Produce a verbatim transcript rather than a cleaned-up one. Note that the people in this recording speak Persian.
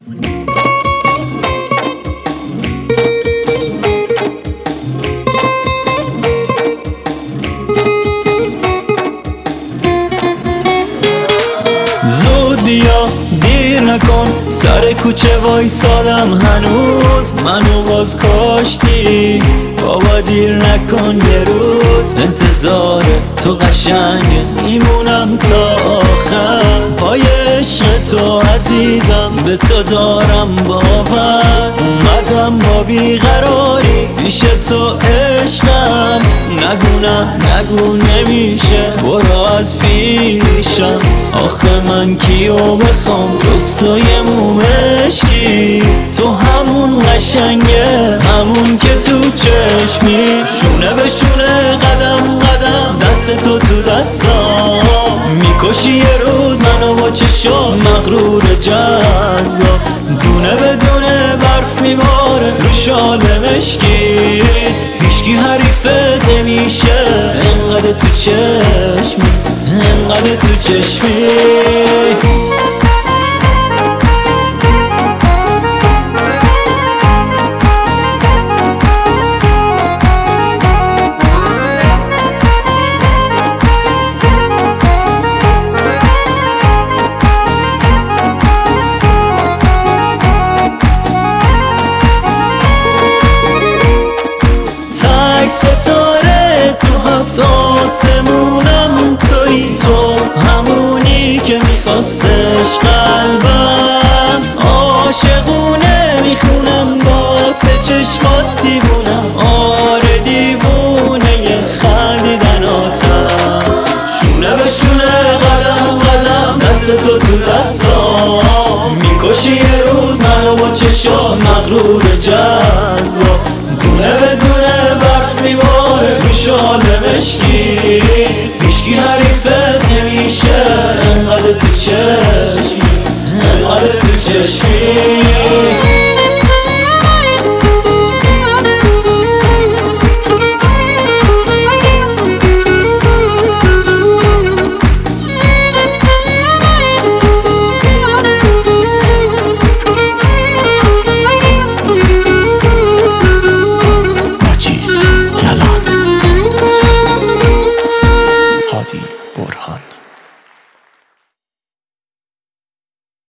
بیا دیر نکن، سر کوچه وایسادم هنوز، منو باز کاشتی. بابا دیر نکن، یه روز انتظار تو قشنگه، میمونم تا آخر پای عشق تو عزیزم، به تو دارم باور. اومدم با بیقراری پیش تو عشقم، نگو نه نگو نمیشه، برو از پیشم. آخه من کیو بخوام جز تو یه مومشی، تو همون قشنگه، همون که تو چشمی. شونه به شونه قدم قدم، دست تو تو دستام، میکشی یه روز منو با چشم مغرور جذاب. دونه به دونه برف میباره رو شال مشکیت، هیچکی حریفت نمیشه، انقدر تو چشمی، انقدر تو چشمی. ستاره تو هفت آسمونم تویی، تو همونی که میخواستش قلبم. عاشقونه میخونم واسه چشمات دیوونم، آره دیوونه ی خندیدناتم. شونه به شونه قدم قدم، دست تو تو دستام، میکشی یه روز منو با چشام مغرور جذاب. دونه به دونه برف میباره رو شال مشکی، هیچکی حریفت نمیشه، انقدر تو چشمی، انقدر تو چشمی.